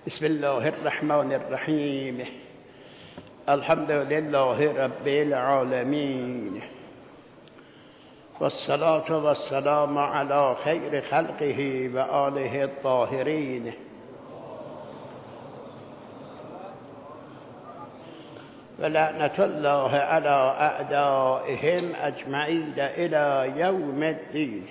بسم الله الرحمن الرحیم. الحمد لله رب العالمین والصلاة والسلام على خیر خلقه و آله الطاهرین. و لعنت الله على اعدائهم اجمعین الى یوم الدین.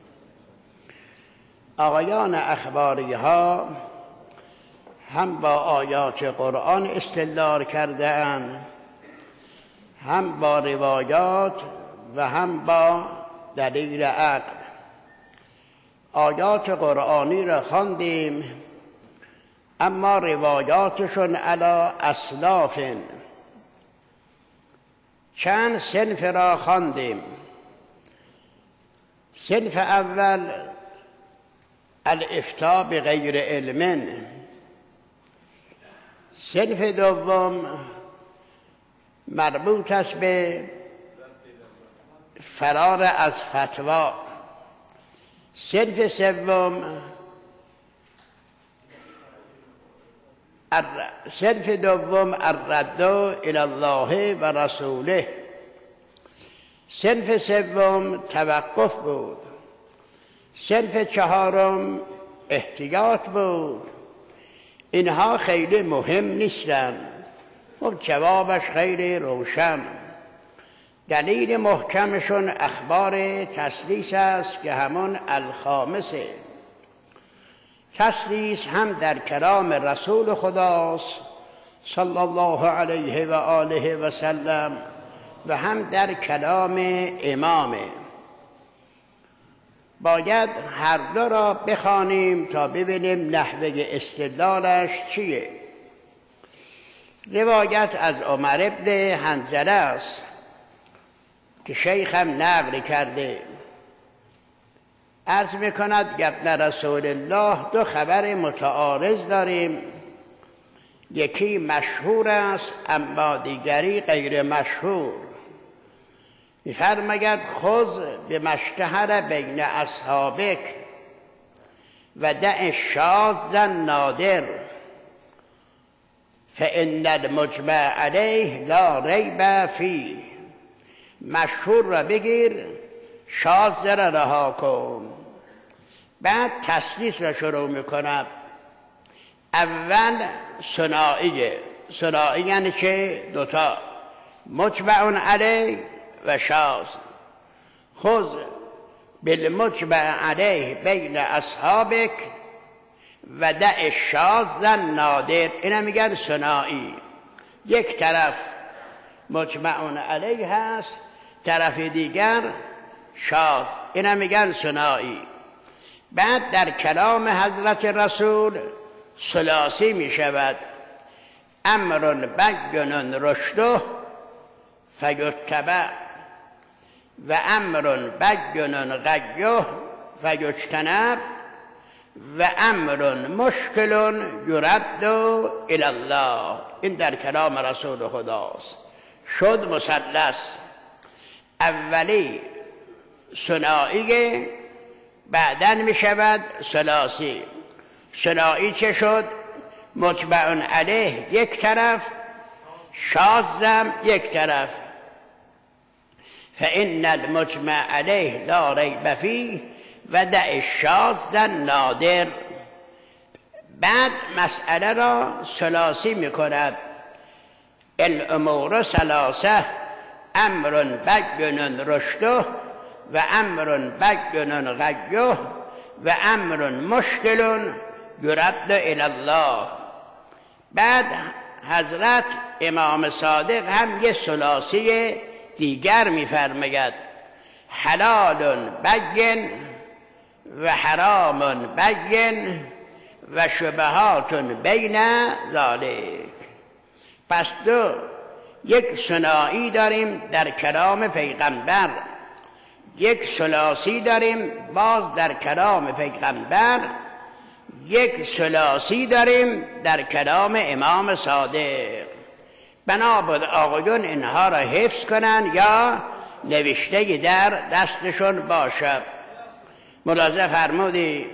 آقایان اخباری ها هم با آیات قرآن استدلال کرده‌اند، هم با روایات و هم با دلیل عقل. آیات قرآنی را خواندیم، اما روایاتشون علی اصناف، چند صنف را خواندیم. صنف اول الافتاء بغیر علم، صنف دوم مربوط است به فرار از فتوا، صنف سوم صنف دوم الرد الی الله و رسوله، صنف سوم توقف بود، صنف چهارم احتیاط بود. اینها خیلی مهم نیستن، خب جوابش خیلی روشن. دلیل محکمشون اخبار تسلیس است که همون الخامسه. تسلیس هم در کلام رسول خداست صلی الله علیه و آله و سلم و هم در کلام امامه. باید هر دو را بخوانیم تا ببینیم نحوه استدلالش چیه. روایت از عمر بن حنظله است که شیخم نقل کرده. عرض میکند ابن رسول الله دو خبر متعارض داریم، یکی مشهور است اما دیگری غیر مشهور. می‌فرماید خذ بما اشتهر بین اصحابک و دع الشاذ النادر فان المجمع علیه لا ریب فیه. مشهور را بگیر، شاذ را رها کن. بعد تسلیس را شروع میکند. اول ثنایی یعنی که دوتا، مجمع علیه و شاذ. خذ بالمجمع علیه بین اصحابک و دع الشاذ النادر. اینا میگن ثنایی. یک طرف مجمع علیه هست، طرف دیگر شاذ، اینا میگن ثنایی. بعد در کلام حضرت رسول ثلاثی میشود. امر بین رشده فیتبع و امر بین غیه فیجتنب و امر مشکل یرد الی الله. این در کلام رسول خداست. شد مثلث. اولی ثنایی، بعداً می شود ثلاثی. ثنایی چه شد؟ مجمع علیه یک طرف، شاذم یک طرف. فإن المجمع علیه لا ریب فیه و دع الشاذ النادر. بعد مسئله را ثلاثی می کند. الامور ثلاثه، امر بین رشده و امر بین غیه و امر مشکل یرد الی الله. بعد حضرت امام صادق هم یه ثلاثی دیگر می‌فرماید. حلال بین و حرام بین و شبهات بین ذالک. پس یک ثنایی داریم در کلام پیغمبر، یک ثلاثی داریم باز در کلام پیغمبر، یک ثلاثی داریم در کلام امام صادق. بنابراین آقایون اینها را حفظ کنن یا نوشته در دستشون باشد. ملاحظه فرمودی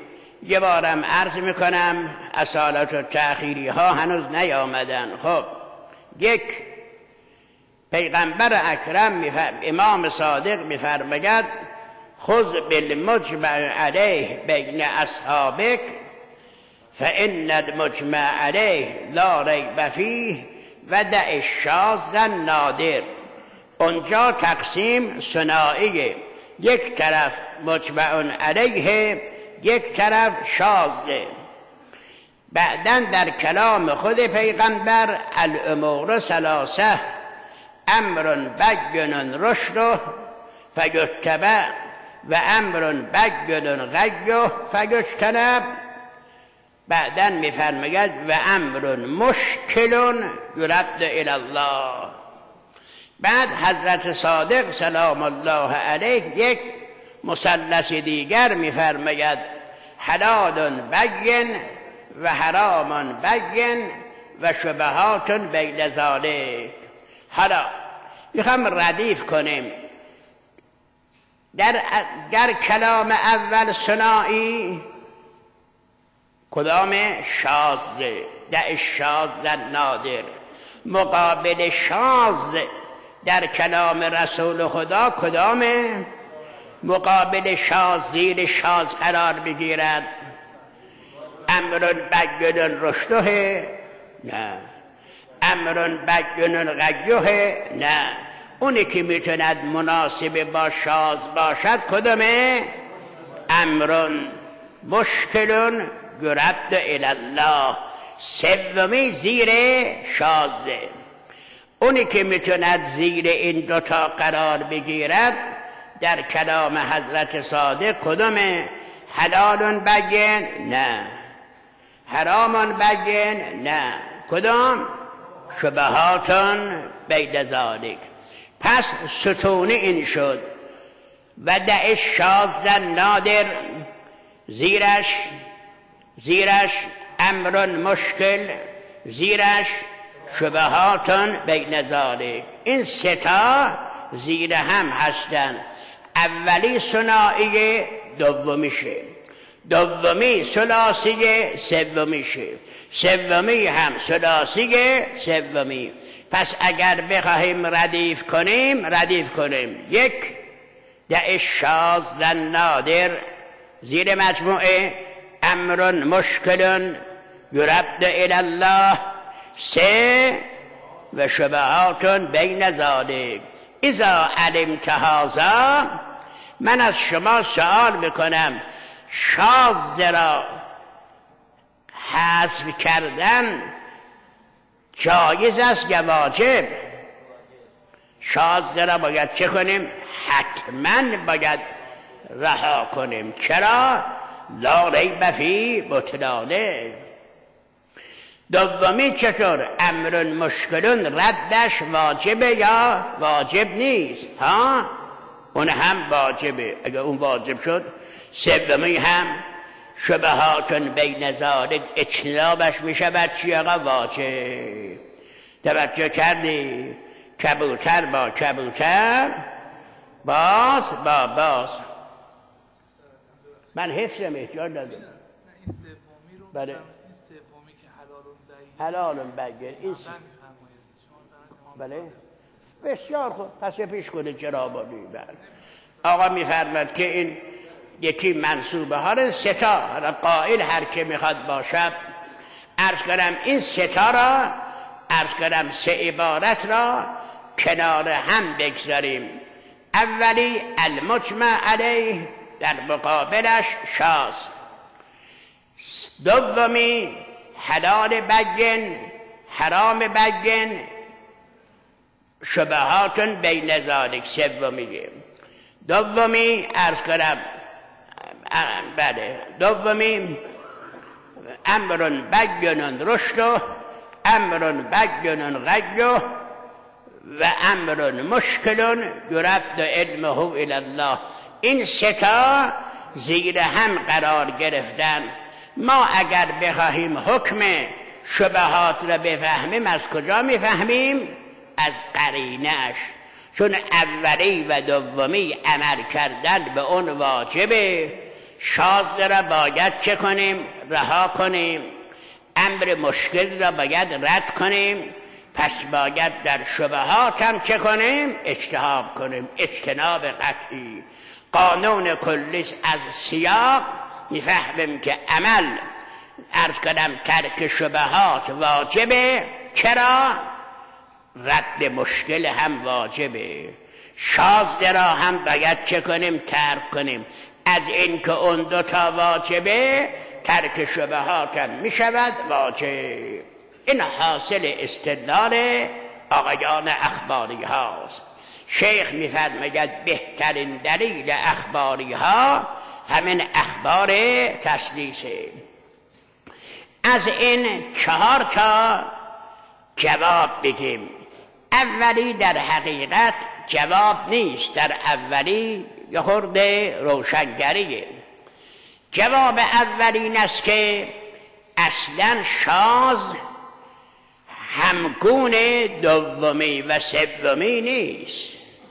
یه بارم عرض میکنم اصالت و تأخیری ها هنوز نیامدن. خب یک پیغمبر اکرم امام صادق میفرماید خذ بالمجمع علیه بین اصحابک فان المجمع علیه لا ریب فیه و دع الشاذ النادر. اونجا تقسیم ثنائیه، یک طرف مجمع علیه یک طرف شاذه. بعداً در کلام خود پیغمبر الامور ثلاثه امر بین رشد فیتبع و امر بین غی فیجتنب. بعداً میفرماید و امر مشکل یرد الی الله. بعد حضرت صادق سلام الله علیه یک مثلث دیگر میفرماید حلال بین و حرام بین و شبهات بین ذالک. حالا میخوام ردیف کنیم در کلام اول ثنایی کدام شاذ؟ دع الشاذ النادر. مقابل شاذ در کلام رسول خدا کدامه؟ مقابل شاذ زیر شاذ قرار بگیرد امر بین رشده؟ نه. امر بین غیه؟ نه. اونی که میتوند مناسب با شاذ باشد کدامه؟ امر مشکل یرد الی الله. سومی زیر شاذه. اونی که میتوند زیر این دوتا قرار بگیرد در کلام حضرت صادق کدامه؟ حلال بین؟ نه. حرام بین؟ نه. کدام؟ شبهات بین ذالک. پس ستونه این شد و دع الشاذ النادر، زیرش امر مشکل، زیرش شبهات بین ذالک. این سه تا زیر هم هستند. اولی ثنائیه، دومیشه. دومی ثلاثیه، سومیشه. سومی هم ثلاثیه، سومی. پس اگر بخواهیم ردیف کنیم یک دع الشاذ النادر زیر مجموعه امر مشکل یرد الی الله. سه و شبهات بین ذالک. اذا علمت هذا، من از شما سوال میکنم شاذ را حذف کردن جایز است یا واجب؟ شاذ را باید چه کنیم؟ حتما باید رها کنیم. چرا؟ لا ریب فیه بطلانه. دومی چطور؟ امر مشکلون ردش واجبه یا واجب نیست؟ ها؟ اون هم واجبه. اگر اون واجب شد. سومی هم شبهات بین ذالک اجتنابش میشود چی آقا؟ واجب. توجه کردی؟ کبوتر با کبوتر، باز با باز. من حفظم احتیاج ندارم. این سومی رو بله. این سومی که حلال بگیر این بله بسیار خوب. پس پیش کنه جنابالی. بله. آقا میفرماد که این یکی منصوبه ها رو ستا قائل هر که میخواد باشد. عرض کنم این ستا را، عرض کنم سه عبارت را کنار هم بگذاریم. اولی المجمع علیه، در مقابلش شاذ. دومی حلال بین، حرام بین، شبهات بین ذالک. سومی دومی عرض کنم بله دومی امر بین رشد، امر بین غی و امر مشکل یرد علمه الی الله. این سه تا زیر هم قرار گرفتن. ما اگر بخواهیم حکم شبهات را بفهمیم از کجا میفهمیم؟ از قرینش. چون اولی و دومی عمل کردن به اون واجبه، شاذ را باید چه کنیم؟ رها کنیم. امر مشکل را باید رد کنیم. پس باید در شبهات هم چه کنیم؟ اجتناب کنیم. اجتناب قطعی. قانون کلی از سیاق میفهمیم که عمل عرض کردم ترک شبهات واجبه. چرا؟ رد مشکل هم واجبه. شاذ را هم باید چه کنیم؟ ترک کنیم. از این که اون دوتا واجبه ترک شبهات هم میشود واجب. این حاصل استدلال آقایان اخباری هاست. شیخ میفرماید بهترین دلیل اخباری ها همین اخبار تسلیسه. از این 4 تا جواب بگیم. اولی در حقیقت جواب نیست، در اولی یه خورده روشنگریه. جواب اول این است که اصلا شاذ همگون دومی و سومی نیست.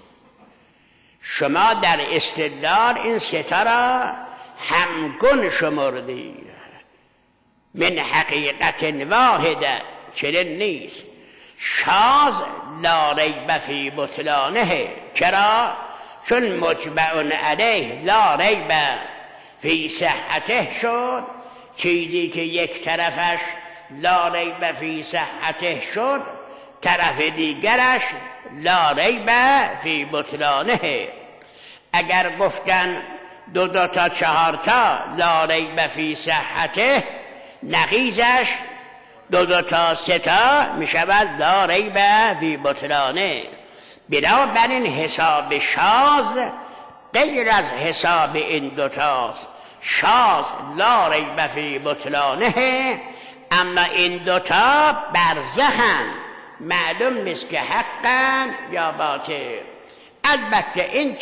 شما در استدلال این 3 تا را همگون شمردی. من حقیقت واحده چنین نیست. شاذ لا ریب فی بطلانه. چرا؟ چون مجمع علیه لا ریب فی صحته شد. چیزی که یک طرفش لا ریب فی صحته شد، طرف دیگرش لا ریب فی بطلانه. اگر گفتن 2 تا 4 تا لا ریب فی صحته، نقیزش 2 تا 3 تا می شود لا ریب فی بطلانه. بنابراین حساب شاذ غیر از حساب این 2 تاست. شاذ لا ریب فی بطلانه، اما این 2 تا برزخن، معلوم نیست که حقن یا باطل. البته این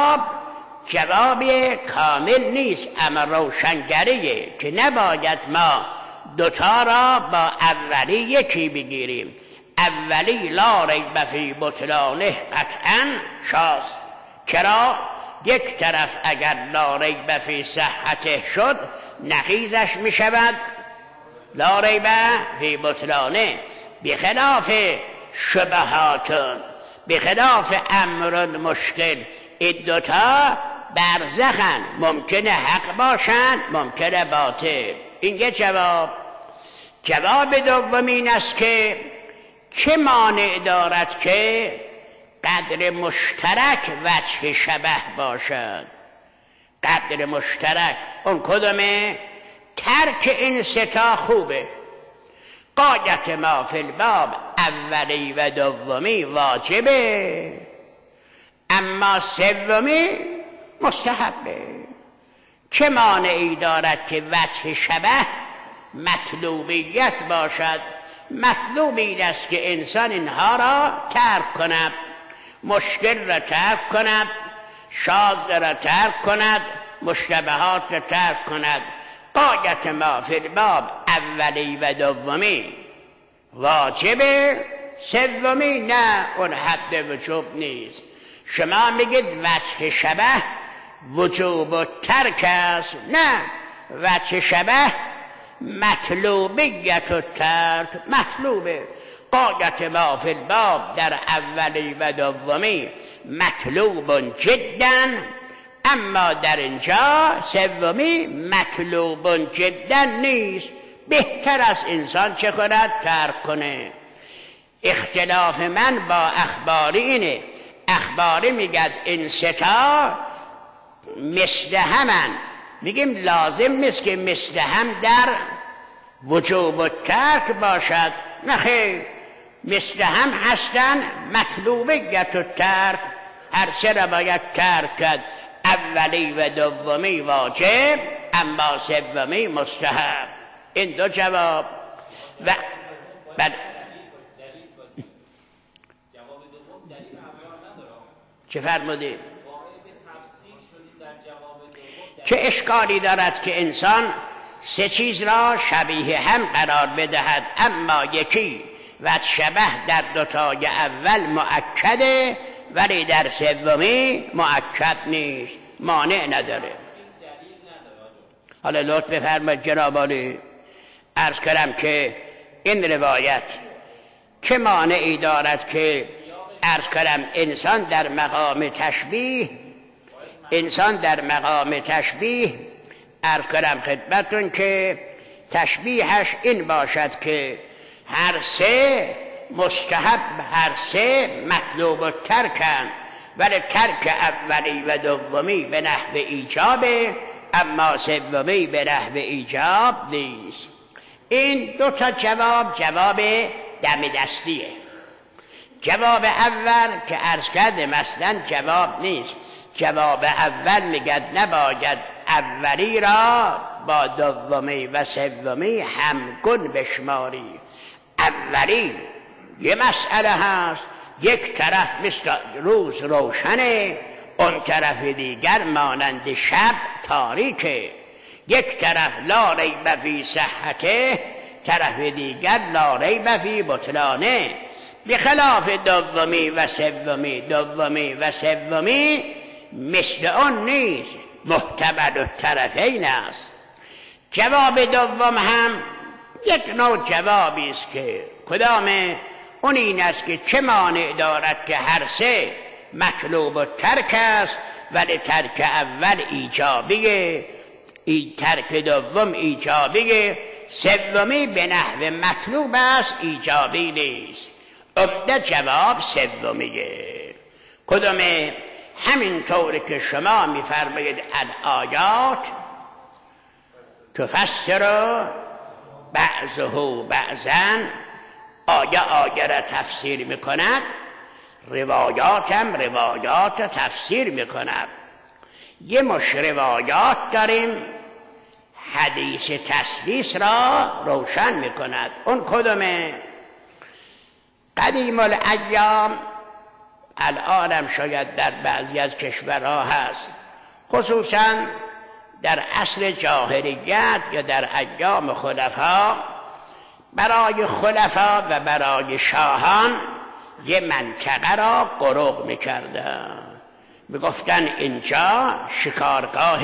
جواب کامل نیست، اما روشنگریه که نباید ما 2 تا را با اولی یکی بگیریم. اولی لا ریب فی بطلانه قطعا شاذ. چرا؟ یک طرف اگر لا ریب فی صحته شد، نقیزش می شود لا ریب فی بطلانه. بخلاف شبهات، بخلاف امر مشکل، این 2 تا برزخن، ممکنه حق باشن، ممکنه باطل. این یه جواب. جواب دوم این است که چه مانع دارد که قدر مشترک وجه شبه باشد؟ قدر مشترک اون کدومه؟ ترک این 3 تا خوبه. غایت ما فی الباب اولی و دومی واجبه، اما سومی مستحبه. چه مانعی دارد که وجه شبه مطلوبیت باشد؟ مطلوب این است که انسان اینها را ترک کند، مشکل را ترک کند، شاذ را ترک کند، مشتبهات را ترک کند. غایت ما فی الباب اولی و دومی واجبه، سومی نه، اون حد وجوب نیست. شما میگید وجه شبه وجوب و ترک است. نه، وجه شبه مطلوبیت و ترک مطلوبه. غایت ما فی الباب در اولی و دومی مطلوب جدا، اما در اینجا سومی مطلوب جدا نیست. بهتر است انسان چه کند؟ ترک کنه. اختلاف من با اخباری اینه. اخباری میگد این 3 تا مثل همن، میگیم لازم نیست که مثل هم در وجوب و ترک باشد. نه خیر، مثل هم هستن، مطلوبیت و ترک، هر 3 را باید ترک کرد. اولی و دومی واجب، اما سومی مستحب. این 2 جواب. و بعد چه فرمودید؟ چه اشکالی دارد که انسان 3 چیز را شبیه هم قرار بدهد، اما یکی و شبه در 2 تای اول مؤکده ولی در سومی مؤکد نیست، مانع نداره. حالا لطف بفرمایید جناب عالی، عرض کردم که این روایت که مانعی دارد که عرض کردم انسان در مقام تشبیه عرض کردم خدمتون که تشبیهش این باشد که هر سه مستحب، هر سه مطلوب و ترکن، ولی ترک اولی و دومی به نحو ایجابه، اما سومی به نحو ایجاب نیست. این دو تا جواب دم دستیه. جواب اول که عرض کرده مثلا جواب نیست. جواب اول میگد نباید اولی را با دومی و سومی همگون بشماری. اولی یه مسئله هست، یک طرف مثل روز روشنه، اون طرف دیگر مانند شب تاریکه. یک طرف لا ریب فی صحته، طرف دیگر لا ریب فی بطلانه. بخلاف دومی و سومی مثل اون نیست، محتمل الطرفین است. جواب دوم هم یک نوع جوابی است که کدامه؟ اون این است که چه مانع دارد که هر سه مطلوب و ترک است، ولی ترک اول ایجابیه، ترک دوم ایجابیه، سومی به نحو مطلوب است ایجابی نیست. عمده جواب سومیه. کدامه؟ همین طور که شما میفرمایید الآیات تفسر بعضه بعضا، آیه را تفسیر میکند، روایات هم روایات تفسیر میکند. یه مش روایات داریم حدیث تسلیس را روشن میکند. اون کدومه؟ قدیم الایام، الان هم شاید در بعضی از کشورها هست، خصوصا در عصر جاهلیت یا در ایام خلفا، برای خلفا و برای شاهان یه منطقه را قرق میکردن، میگفتن اینجا شکارگاه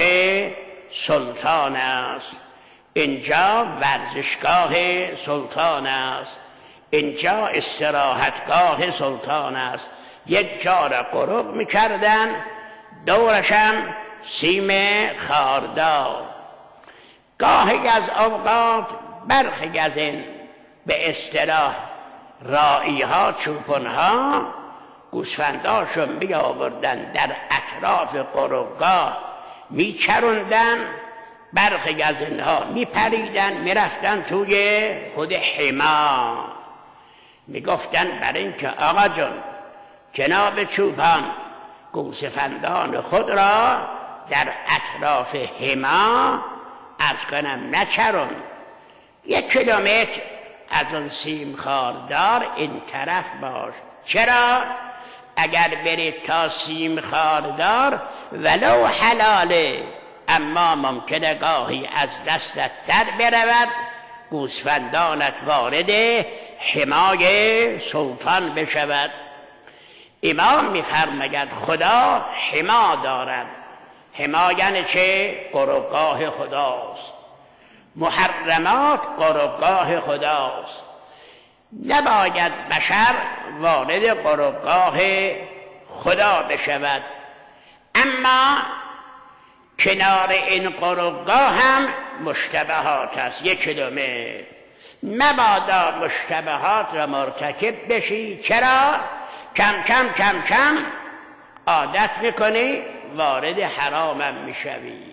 سلطان است، اینجا ورزشگاه سلطان است، اینجا استراحتگاه سلطان است. یک جا را قرق میکردن، دورشم سیم خاردار. گاهی از اوقات برخی از این به اصطلاح راعی ها، چوپان ها، گوسفنداشو می آوردن در اطراف قرقگاه می چروندن، برخی از اینها می پریدن می رفتن توی خود حما. می گفتن برای اینکه آقا جان جناب چوپان گوسفندان خود را در اطراف حما عرض کنم نچرون، 1 کیلومتر از اون سیم خاردار این طرف باش. چرا؟ اگر برید تا سیم خاردار ولو حلاله، اما ممکنه گاهی از دستت در برود، گوسفندانت وارد حمای سلطان بشود. امام میفرماید خدا حما دارد. حما یعنی چه؟ قربگاه خداست. محرمات قربگاه خداست. نباید بشر وارد قربگاه خدا بشود. اما کنار این قربگاه هم مشتبهات است. 1 کیلومتر مبادا مشتبهات را مرتکب بشی. چرا؟ کم کم عادت میکنی، وارد حرامم میشوی.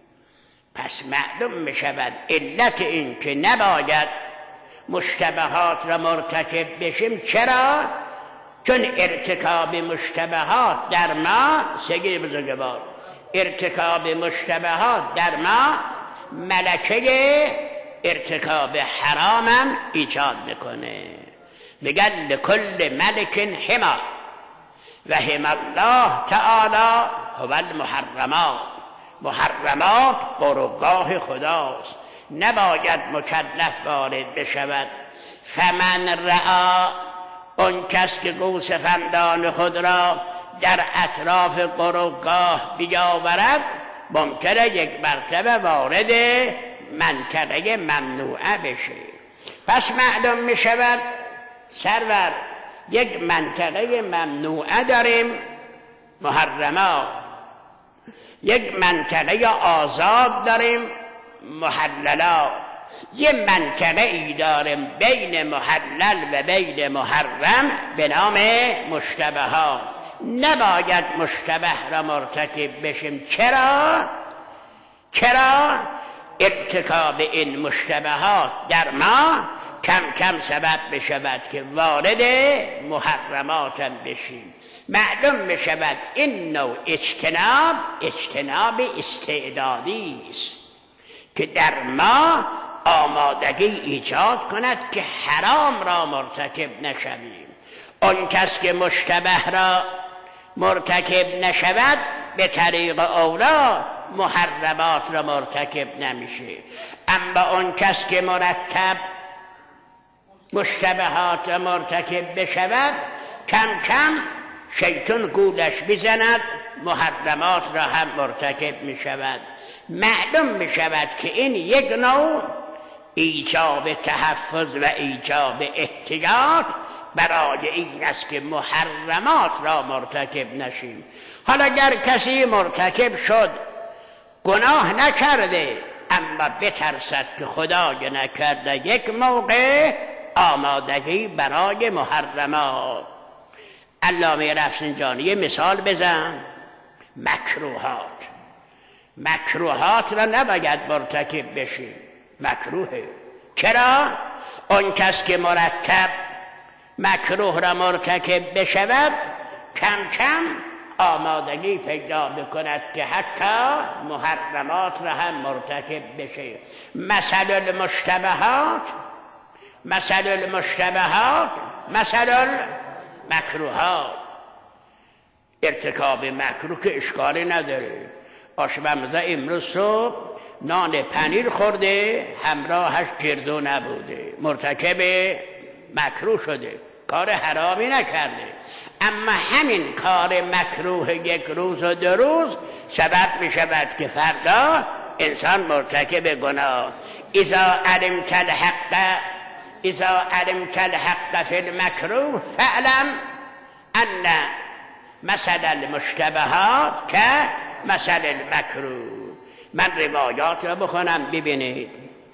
پس معلوم میشود علت این که نباید مشتبهات را مرتکب بشیم. چرا؟ چون ارتکاب مشتبهات در ما، سگی بزرگوار، ارتکاب مشتبهات در ما ملکه ارتکاب حرامم ایجاد میکنه. میگن لکل ملک حما و حما الله تعالی هو المحرمات. محرمات قربگاه خداست، نباید مکلف وارد بشود. فمن رعا، اون کس که گوسفندان خود را در اطراف قربگاه بیاورد، ممکنه یک مرتبه وارد منطقه ممنوعه بشه. پس معلوم می شود سرور یک منطقه ممنوعه داریم محرمات، یک منطقه آزاد داریم محللات، یک منطقه ای داریم بین محلل و بین محرم به نام مشتبهات. نباید مشتبه را مرتکب بشیم. چرا ارتکاب این مشتبهات در ما کم کم سبب بشود که وارد محرمات بشیم. معلوم بشود این نوع اجتناب استعدادی است که در ما آمادگی ایجاد کند که حرام را مرتکب نشویم. آن کس که مشتبه را مرتکب نشود به طریق اولا محرمات را مرتکب نمیشه. اما آن کس که مرتب مشتبهات را مرتکب بشود کم کم شیطان گولش بزند محرمات را هم مرتکب می شود. معلوم می شود که این یک نوع ایجاب تحفظ و ایجاب احتیاط برای این است که محرمات را مرتکب نشیم. حالا اگر کسی مرتکب شد گناه نکرده اما بترسد که خدای نکرده یک موقع آمادگی برای محرمات. علامه رفسنجانی یه مثال بزن. مکروهات را نباید مرتکب بشیم. مکروهه. چرا؟ اون کس که مرتب مکروه را مرتکب بشود کم کم آمادگی پیدا بکند که حتی محرمات را هم مرتکب بشه. مثل المکروهات ارتکاب مکروه که اشکالی نداره. آشپزمرزا امروز صبح نان پنیر خورده همراهش گردو نبوده، مرتکب مکروه شده، کار حرامی نکرده. اما همین کار مکروه یک روز و 2 روز سبب می شود که فردا انسان مرتکب گناه. اذا علمت الحق فی المکروه فاعلم ان مثل المشتبهات که مثل المکروه. من روایات را بخونم ببینید.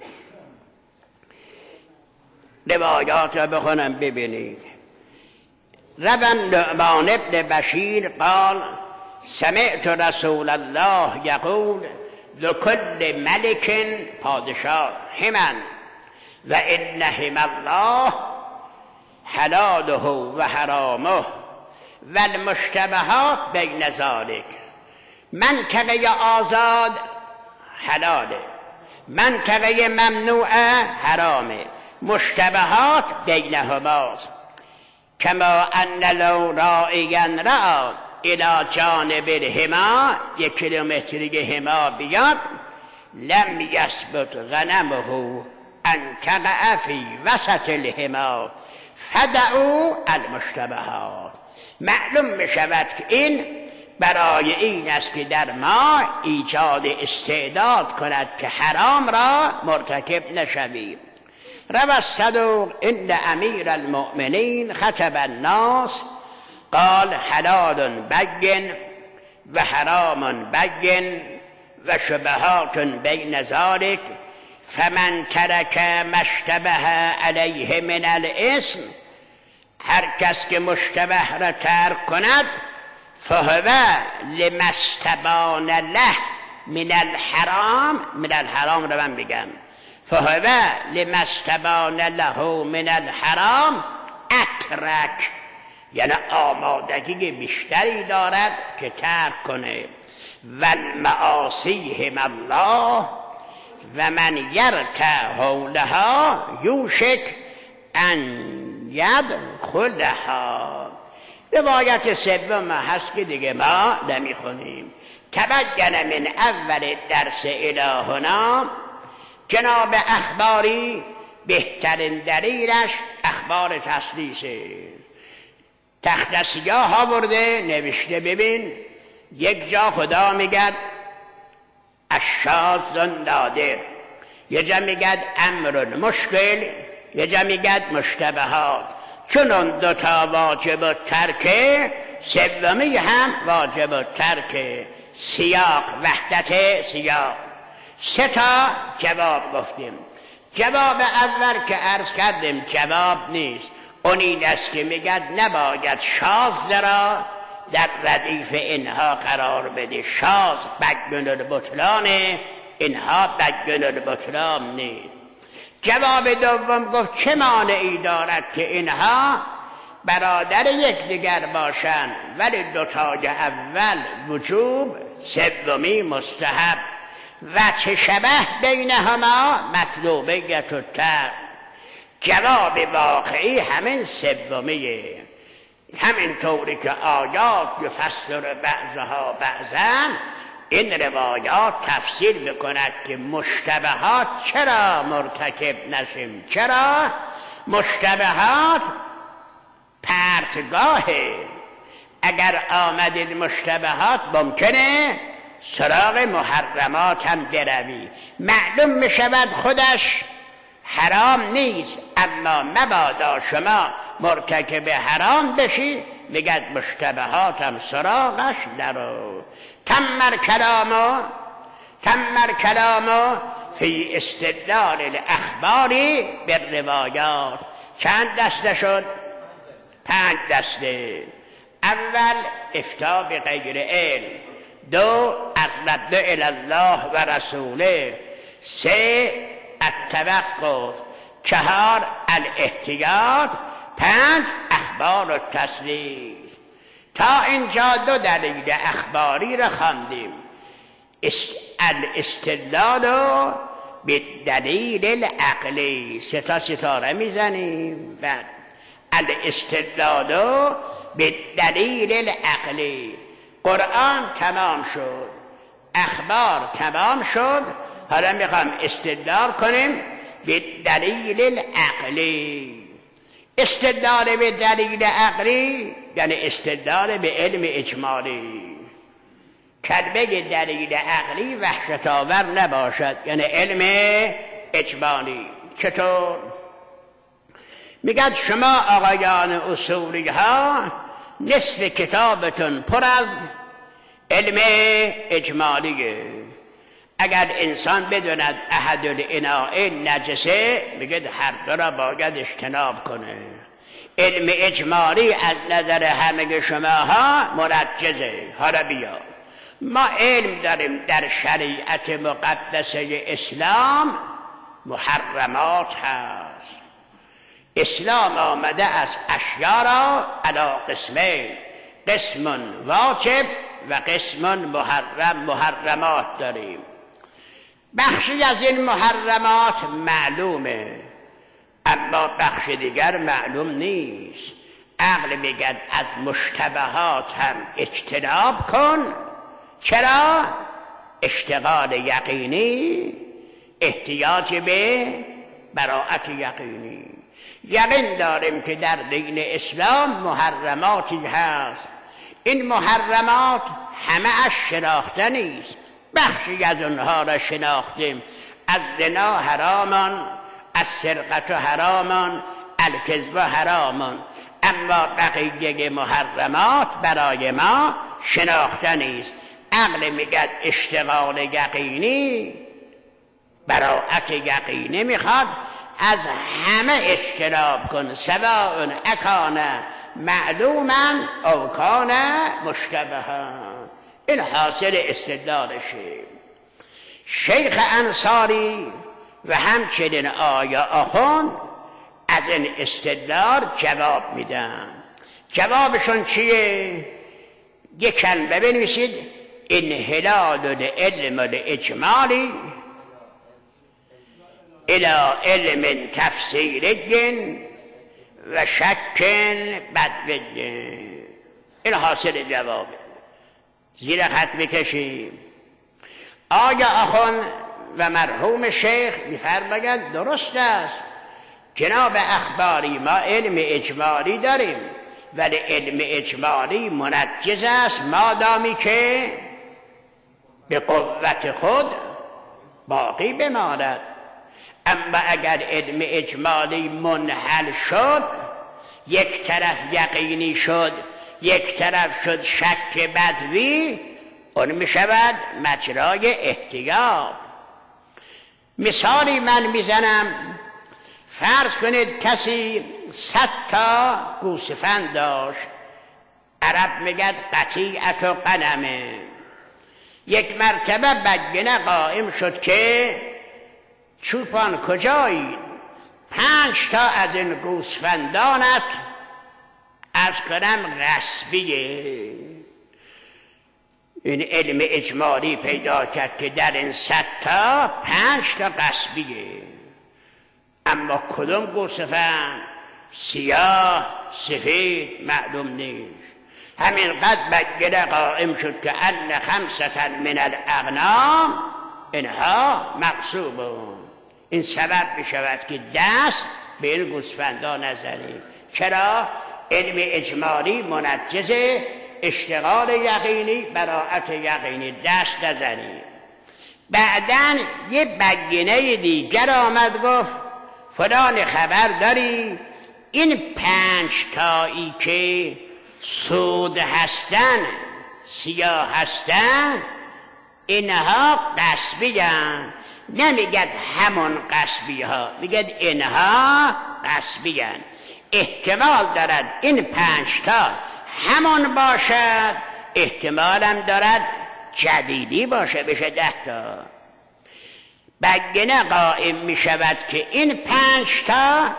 روى النعمان بن بشیر قال سمعت رسول الله یقول لكل ملك پادشاه حما و ان حمی الله حلاله و حرامه و المشتبهات بین ذلک. منطقه آزاد حلاله، منطقه ممنوعه حرامه، مشتبهات بینهماست. کما ان لو راعیا رأى الى جانب الحما 1 کیلومتری حما بیاد لم یثبت غنمه ان تقع فی وسط الحما فدعوا المشتبهات. معلوم می شود که این برای این است که در ما ایجاد استعداد کند که حرام را مرتکب نشویم. روى الصدوق ان امیر المؤمنین خطب الناس قال حلال بین و حرام بین و شبهات بین ذلک فمن ترک ما اشتبه علیه من الاسم. هر کس که مشتبه را ترک کند فهو لما استبان له من الحرام رو من بگم فهو لما استبان له من الحرام اترک، یعنی آمادگی بیشتری دارد که ترک کنه. والمعاصی هم الله و من یرک حولها یوشک ان یدخلها. روایت سوم هست که دیگه ما نمیخونیم. تبین من اول درس الی هنا جناب اخباری بهترین دلیلش اخبار تسلیسه. تخت سیاه آورده نوشته ببین یک جا خدا میگد الشاذ النادر. یه جا میگد امر مشکل، یه جا میگد مشتبهات. چون اون دوتا واجب الترکه، سومی هم واجب الترکه. سیاق، وحدت سیاق. 3 تا جواب گفتیم. جواب اول که عرض کردیم جواب نیست، اون این است که میگد نباید شاذ را در ردیف اینها قرار بده. شاذ بین البطلانه، اینها بین البطلان نیست. جواب دوم گفت چه مانعی دارد که اینها برادر یکدیگر باشند ولی دوتای اول وجوب، سومی مستحب. و چه شبه بینهما مطلوبیت الترک. جواب واقعی همین سومیه. همین طوری که آیات یفسر بعضها بعضا، این روایات تفسیر میکند که مشتبهات چرا مرتکب نشیم. چرا؟ مشتبهات پرتگاهه. اگر آمدید مشتبهات ممکنه سراغ محرمات هم بروی. معلوم میشود خودش حرام نیست، اما مبادا شما مرتکب حرام بشی، میگد مشتبهات هم سراغش نرو. تمر کلامو فی استدلال الاخباری بالروایات. چند دسته شد؟ 5 دسته. اول افتاء بغیر علم، 2 الرد الی الله و رسوله، 3 التوقف، 4 الاحتیاط، 5 اخبار التصدیق. تا اینجا 2 دلیل اخباری را خواندیم. الاستدلال به دلیل العقلی، 3 تا ستاره میزنیم. بعد الاستدلال به دلیل العقلی. قرآن تمام شد، اخبار تمام شد، حالا میخوام استدلال کنیم به دلیل العقلی. استدلال به دلیل عقلی یعنی استدلال به علم اجمالی. کلمه دلیل عقلی وحشت آور نباشد، یعنی علم اجمالی. چطور؟ میگد شما آقایان اصولی ها نصف کتابتون پر از علم اجمالیه. اگر انسان بدوند احد الاناء نجسه، میگه هر دو را باید اجتناب کنه. علم اجمالی از نظر همه شماها منجزه. حالا بیا ما علم داریم در شریعت مقدسه اسلام محرمات هست. اسلام آمده از اشیا را علی قسمین، قسم واجب و قسم محرم. محرمات داریم، بخشی از این محرمات معلومه اما بخش دیگر معلوم نیست. عقل میگن از مشتبهات هم اجتناب کن. چرا؟ اشتغال یقینی، احتیاج به براءت یقینی. یقین داریم که در دین اسلام محرماتی هست. این محرمات همه اش شناخته نیست، بخشی از اونها را شناختیم. از زنا حرامان، از سرقت حرامان، الکذب حرامان، اما بقیه محرمات برای ما شناخته نیست. عقل میگه اشتغال یقینی، براءت یقینی میخواد، از همه اجتناب کن، سواء اکان معلوما او کان مشتبها. این حاصل استدلالشه. شیخ انصاری و همچنین آیا آخوند از این استدلال جواب میدن. جوابشون چیه؟ یک کلمه بنویسید: انحلال العلم الاجمالی الى علم تفسیری و شک بدوی. این حاصل جوابه. زیر خط بکشیم. آیا آخوند و مرحوم شیخ می‌فرمایند درست است، جناب اخباری ما علم اجمالی داریم ولی علم اجمالی منجز است مادامی که به قوت خود باقی بماند. اما اگر علم اجمالی منحل شد، یک طرف یقینی شد یک طرف شد شک بدوی، اون می شود مجرای احتیاط. مثالی من میزنم، فرض کنید کسی 100 تا گوسفند داشت، عرب میگد قطیعت و غنمه. یک مرتبه بگینه قائم شد که چوپان کجایی؟ 5 تا از این گوسفندانت از کنم غصبیه. این علم اجمالی پیدا کرد که در این 100 تا 5 تا غصبیه. اما کدوم گوسفند؟ سیاه سفید معلوم نیست. همینقدر بگیره قائم شد که ان 5 من الاغنام اینها مغصوبون. این سبب بشود که دست به این گوسفندا نزنیم. چرا؟ علم اجمالی منجز اشتغال یقینی، براءت یقینی، دست نزنیم. بعدن یه بگینه دیگر آمد گفت فلان خبر داری این 5 تایی که سود هستن، سیاه هستن، اینها غصبی هستن. نمیگد همون غصبی ها، میگد اینها غصبی هستن. احتمال دارد این 5 تا همون باشد، احتمالم دارد جدیدی باشه، بشه 10 تا. بگینه قائم می شود که این 5 تا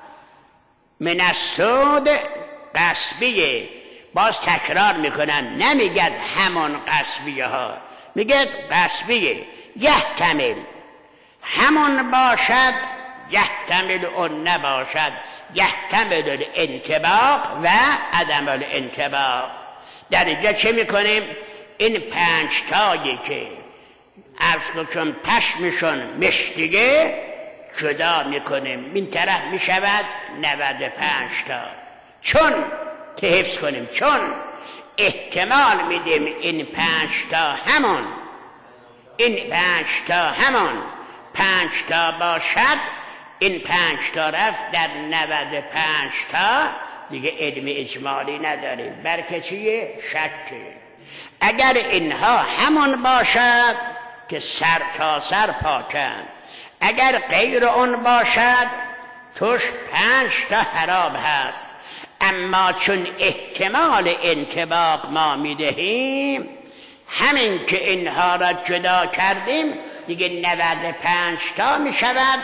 من السود غصبیه. باز تکرار میکنم، نمیگد همون غصبیه ها، میگد غصبیه. یحتمل همون باشد، یحتمل اون نباشد، یحتمل الانطباق و عدم الانطباق. در اینجا چه میکنیم؟ این 5 تایی که عرض کن پشمشون مشکیه جدا میکنیم، این طرف میشود 95 تا. چون که حفظ کنیم، چون احتمال میدیم این 5 تا همون، این 5 تا همون 5 تا باشد، این 5 تا رفت در 95 تا، دیگه علم اجمالی نداریم، بلکه چیه؟ شکه. اگر اینها همون باشد که سر تا سر پاکند، اگر غیر اون باشد توش 5 تا خراب هست. اما چون احتمال انطباق ما میدهیم، همین که اینها را جدا کردیم دیگه 95 تا میشود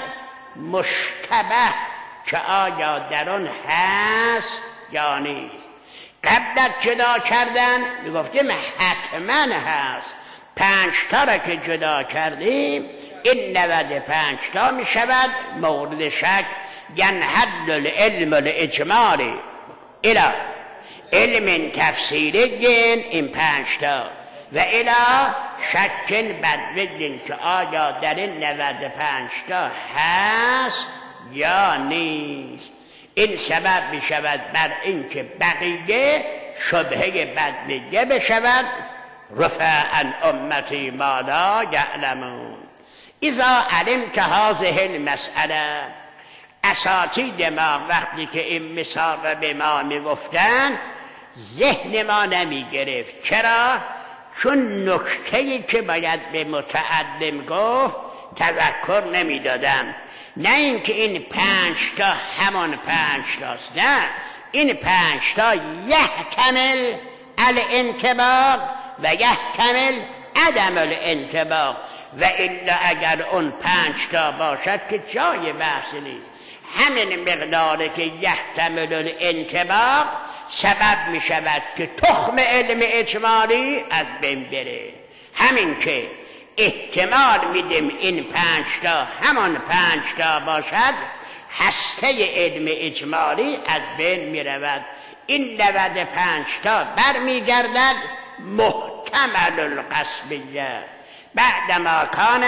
مشتبه که آیا در اون هست یا نیست. قبل از جدا کردن میگفتیم حتما هست. 5 تا را که جدا کردیم این 95 تا میشود مورد شک. ینحل العلم الاجمالی الى علم تفصیلی این 5 تا و الى شک بدوی که آیا در این 95 تا هست یا نیست. این سبب می شود بر اینکه بقیه شبهه بدویه بشود. رفع عن امتی ما لا یعلمون. اذا علمت هذه المسئله، اساتید ما وقتی که این مثال را به ما می گفتن ذهن ما نمی گرفت. چرا؟ چون نکته‌ای که باید به متعلم گفت تذکر نمی دادم. نه اینکه این 5 تا همان 5 تاست، نه، این 5 تا یحتمل الانطباق و یحتمل عدم الانطباق. و الا اگر اون 5 تا باشد که جای بحث نیست. همین مقداره که یحتمل الانطباق سبب می شود که تخم علم اجمالی از بین بره. همین که احتمال میدیم این 5 تا همان 5 تا باشد، هسته علم اجمالی از بین می رود. این 95 تا برمیگردد محتمل القصبیه. بعدما کان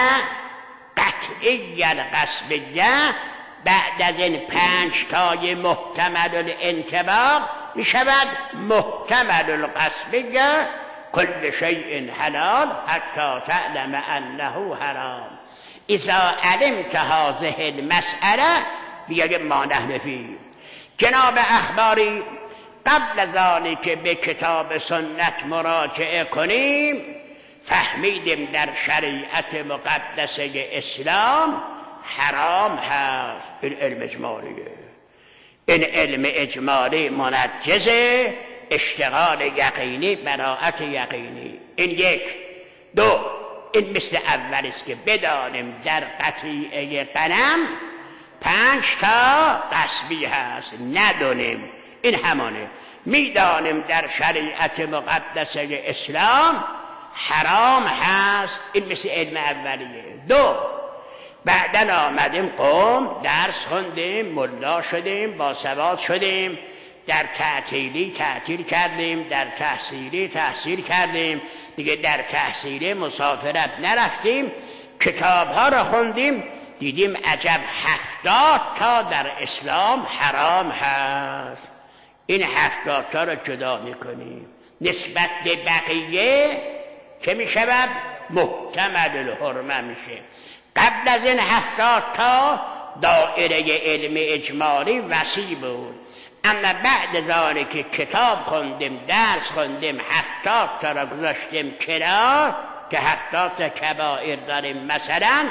قطعی القصبیه، بعد از این 5 تای محتمل الانطباق می شود محتمل القصبیه. کل شیء حلال حتی تعلم انه حرام. اذا علمت هذه المسئله بیاید ما نحن فیه. جناب اخباری قبل از آنی که به کتاب سنت مراجعه کنیم فهمیدیم در شریعت مقدسه اسلام حرام هست. این علم اجمالیه، این علم اجمالی منجزه، اشتغال یقینی، براءت یقینی. این یک. دو، این مثل اول است که بدانیم در قطیعه غنم 5 تا قصبی هست، ندانیم. این همانه. میدانیم در شریعت مقدسه اسلام حرام هست. این مثل علم اولیه. دو، بعدن آمدیم قوم درس خوندیم، ملا شدیم، باسواد شدیم، در تعطیلی تعطیل کردیم، در تحصیلی تحصیل کردیم، دیگه در تحصیلی مسافرت نرفتیم، کتاب ها را خوندیم، دیدیم عجب 70 تا در اسلام حرام هست. این 70 تا را جدا میکنیم نسبت به بقیه که میشود محتمل الحرمه میشه. قبل از این 70 تا دایره علم اجمالی وسیع بود، اما بعد از آنی که کتاب خوندیم، درس خوندیم، 70 تا را گذاشتیم کنار که 70 تا کبائر داریم مثلا،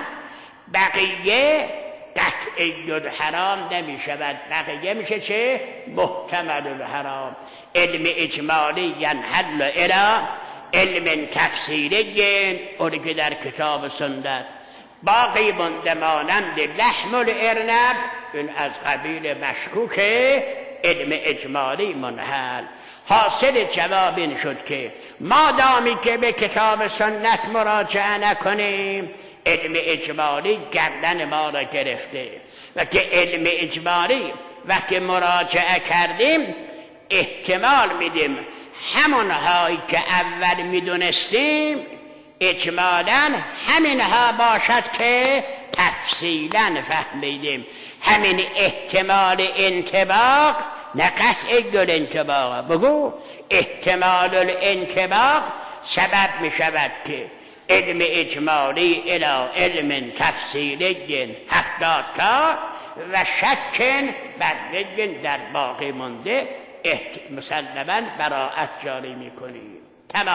بقیه قطعی الحرام نمی شود، بقیه میشه چه؟ محتمل الحرام. علم اجمالی ینحل الی علم تفسیری، اونی که در کتاب سنت باقی مانده مانند لحم الارنب، این از قبیل مشکوکه، علم اجمالی منحل. حاصل جواب این شد که ما دامی که به کتاب سنت مراجعه نکنیم، علم اجمالی گردن ما را گرفته و که علم اجمالی وقتی مراجعه کردیم احتمال میدیم همونهایی که اول میدونستیم اجمالاً همینها باشد که تفصیلاً فهمیدیم. همین احتمال انطباق، نه قطع الانطباق، بگو احتمال الانطباق سبب می شود که علم اجمالی الی علم تفصیلی 70 تا و شکن بر در باقی مونده مسلماً براءت جاری می کنیم. تمام.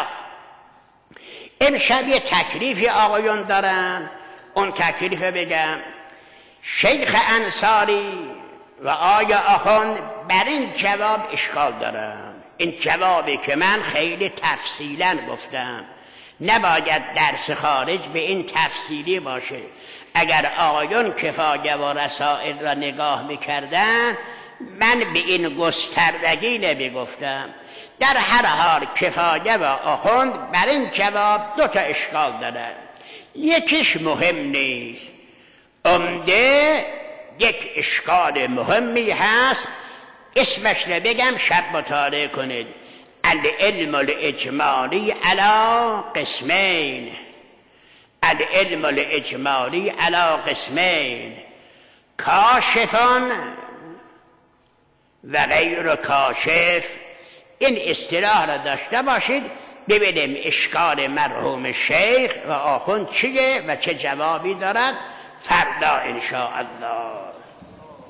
امشب یه تکلیفی آقایون دارن، اون تکلیف بگم. شیخ انصاری و آیا آخوند بر این جواب اشکال دارن. این جوابی که من خیلی تفصیلا گفتم، نباید درس خارج به این تفصیلی باشه. اگر آقایون کفایه و رسائل را نگاه میکردن من به این گستردگی نمیگفتم. در هر حال کفایه و آخوند بر این جواب 2 تا اشکال دارن. یکیش مهم نیست، عمده یک اشکال مهمی هست، اسمش نبگم شب مطالعه کنید. العلم الاجمالی علی قسمین، العلم الاجمالی علی قسمین، کاشفان و غیر کاشف. این اصطلاح را داشته باشید ببینیم اشکال مرحوم شیخ و آخوند چیه و چه جوابی دارد فردا انشاءالله.